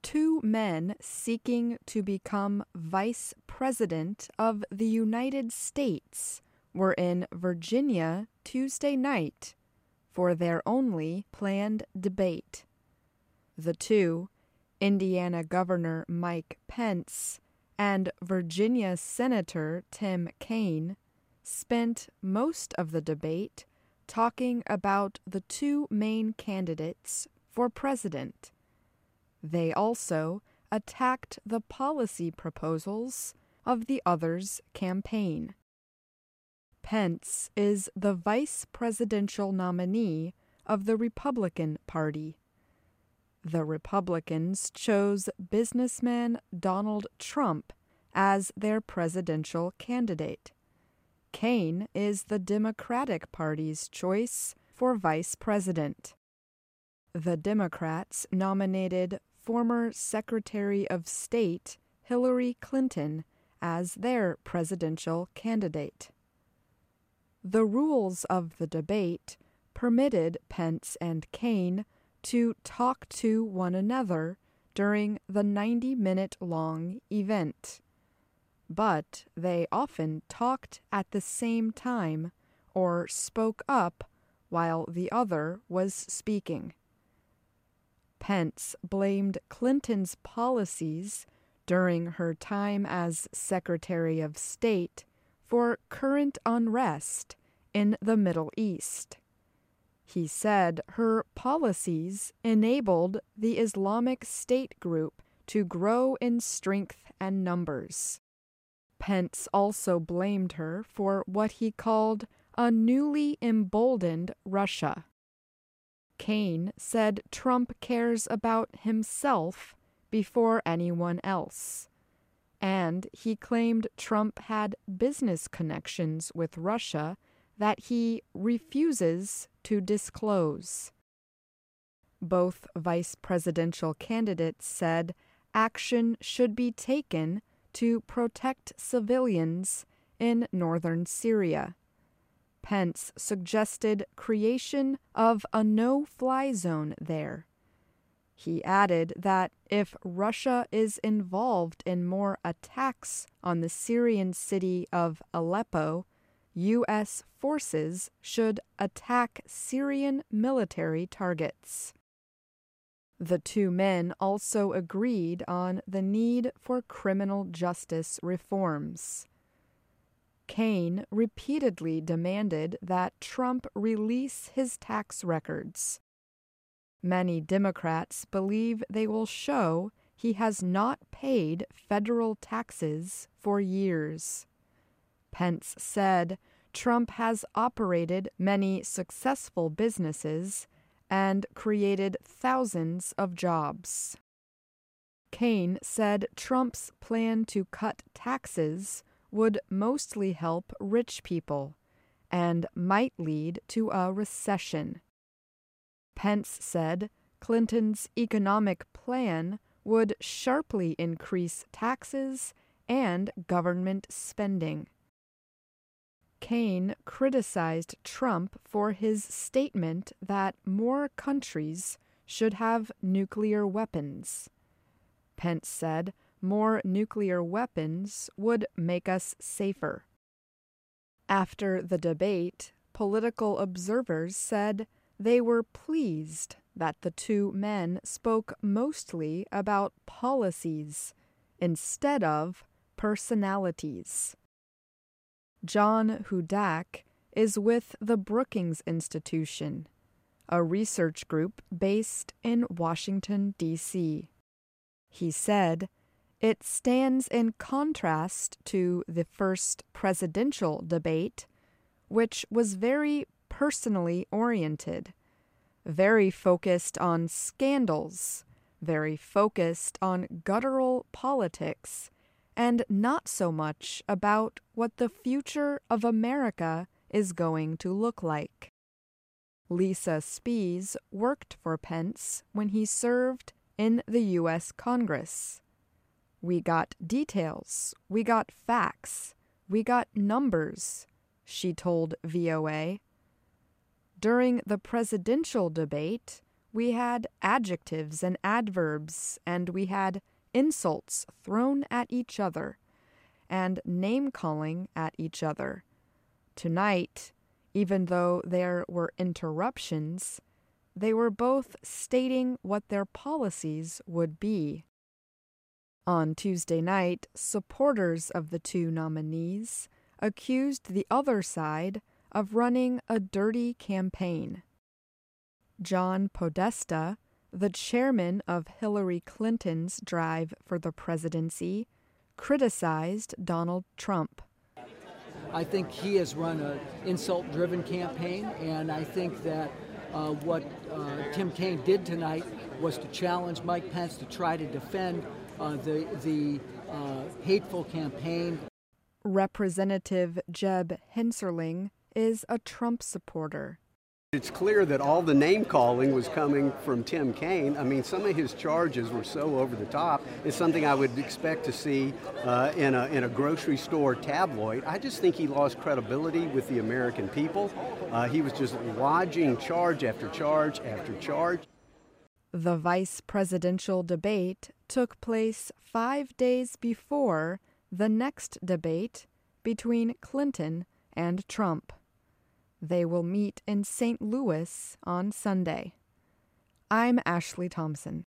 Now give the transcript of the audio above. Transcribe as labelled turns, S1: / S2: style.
S1: two men seeking to become Vice President of the United States were in Virginia Tuesday night for their only planned debate. The two, Indiana Governor Mike Pence and Virginia Senator Tim Kaine, spent most of the debate talking about the two main candidates for president. They also attacked the policy proposals of the other's campaign. Pence is the vice presidential nominee of the Republican Party. The Republicans chose businessman Donald Trump as their presidential candidate. Kaine is the Democratic Party's choice for vice president. The Democrats nominated former Secretary of State Hillary Clinton as their presidential candidate. The rules of the debate permitted Pence and Kaine to talk to one another during the 90-minute-long event. But they often talked at the same time or spoke up while the other was speaking. Pence blamed Clinton's policies during her time as Secretary of State for current unrest in the Middle East. He said her policies enabled the Islamic State group to grow in strength and numbers. Pence also blamed her for what he called a newly emboldened Russia. Kaine said Trump cares about himself before anyone else, and he claimed Trump had business connections with Russia that he refuses to disclose. Both vice presidential candidates said action should be taken to protect civilians in northern Syria. Pence suggested creation of a no-fly zone there. He added that if Russia is involved in more attacks on the Syrian city of Aleppo, U.S. forces should attack Syrian military targets. The two men also agreed on the need for criminal justice reforms. Kaine repeatedly demanded that Trump release his tax records. Many Democrats believe they will show he has not paid federal taxes for years. Pence said Trump has operated many successful businesses and created thousands of jobs. Kaine said Trump's plan to cut taxes would mostly help rich people and might lead to a recession. Pence said Clinton's economic plan would sharply increase taxes and government spending. Kaine criticized Trump for his statement that more countries should have nuclear weapons. Pence said more nuclear weapons would make us safer. After the debate, political observers said they were pleased that the two men spoke mostly about policies instead of personalities. John Hudak is with the Brookings Institution, a research group based in Washington, D.C. He said, "It stands in contrast to the first presidential debate, which was very personally oriented, very focused on scandals, very focused on guttural politics, and not so much about what the future of America is going to look like." Lisa Spies worked for Pence when he served in the U.S. Congress. "We got details, we got facts, we got numbers," she told VOA. During the presidential debate, We had adjectives and adverbs, and we had insults thrown at each other, and name-calling at each other. Tonight, even though there were interruptions, they were both stating what their policies would be. On Tuesday night, supporters of the two nominees accused the other side of running a dirty campaign. John Podesta, the chairman of Hillary Clinton's drive for the presidency, criticized Donald Trump.
S2: I think he has run an insult-driven campaign, and I think that what Tim Kaine did tonight was to challenge Mike Pence to try to defend the hateful campaign.
S1: Representative Jeb Hensarling is a Trump supporter.
S3: It's clear that all the name-calling was coming from Tim Kaine. I mean, some of his charges were so over the top. It's something I would expect to see in a grocery store tabloid. I just think he lost credibility with the American people. He was just lodging charge after charge after charge.
S1: The vice presidential debate took place 5 days before the next debate between Clinton and Trump. They will meet in St. Louis on Sunday. I'm Ashley Thompson.